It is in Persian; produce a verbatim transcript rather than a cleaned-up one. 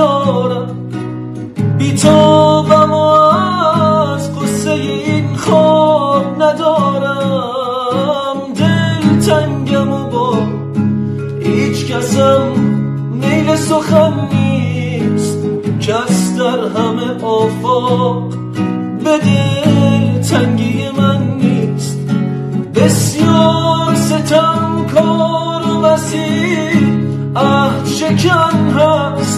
ندارم، بیتابم و از قصه این خواب ندارم. دل تنگم و با هیچ کسم میل سخن نیست، کس در همه آفاق به دل تنگی من نیست. بسیار ستم کار و وسیع عهد شکن هست،